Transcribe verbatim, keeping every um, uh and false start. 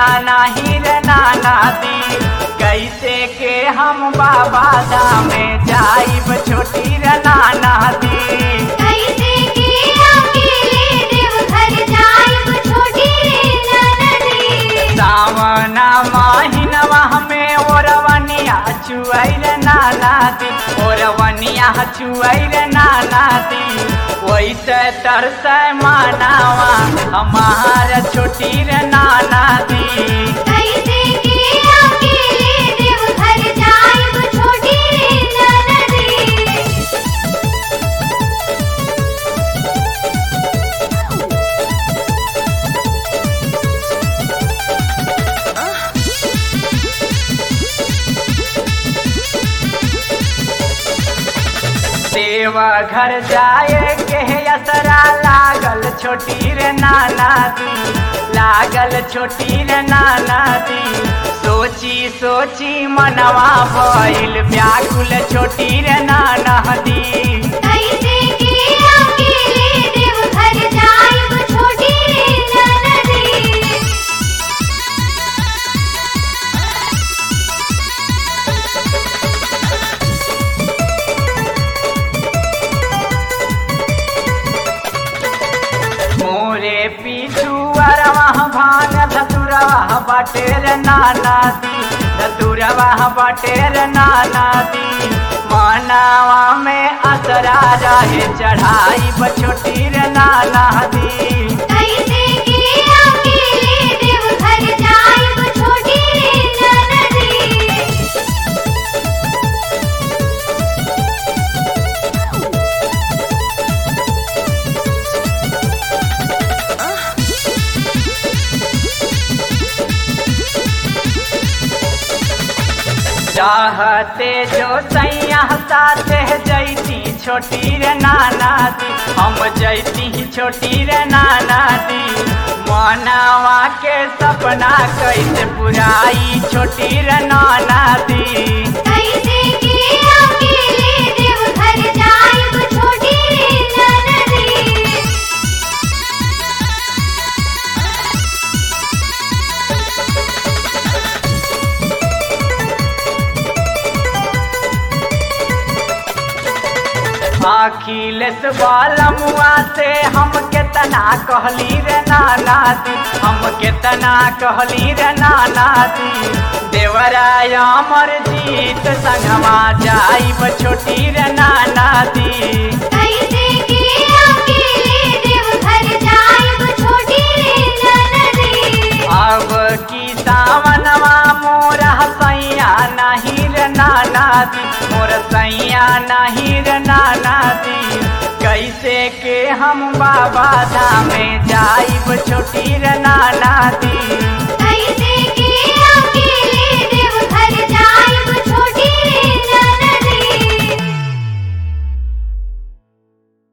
नाही रे नाना दी, कैसे के हम बाबा धाम में जाइब छोटी रे नाना दी। कैसे के अकेले देवघर जाइब छोटी रे ननदी। सावना माहिनवा में ओरवनिया चुआई रे नाना दी, ओरवनिया चुआई रे नाना दी। वैसे तरसे मानावा हमार छोटी रे नाना दी। कैसे के अकेले देवघर जाइब छोटी रे ननदी। देवघर जाए के असरा लागल छोटी रे नाना दी, लागल छोटी रे नाना दी। सोची सोची मनवा भइल व्याकुल छोटी रे नाना दी। कैसे के अकेले देवघर जाइब छोटी रे ननदी। मोरे पीछू अरवा भान धतुरवा बटेर नाना दी, धतुरवा बटेर नाना दी। मानवा में असरा रहे चढ़ाई बछोटी रे नाना दी। कैसे के अकेले देवघर जाइब छोटी रे ननदी। चाहते जो सैया साथे जैती छोटी रे नाना दी, हम जैती छोटी रे नाना दी। मनवा के सपना कैसे पुराई छोटी रे नाना दी। कैसे के अकेले देवघर जाइब छोटी रे ननदी। अखिलेश बालमुआ से हम केतना कहली रे नाना दी, हम केतना कहली रे नाना दी। देवराय अमर जीत संगवा जाइब छोटी रे नाना दी। कैसे के अकेले देवघर जाइब छोटी रे ननदी। अब की सावनवा मोरा सैया नहीं रे नाना दी, मोर सैया नहीं रे नाना दी। कैसे के हम बाबा धाम में जाइब छोटी रे नाना दी। कैसे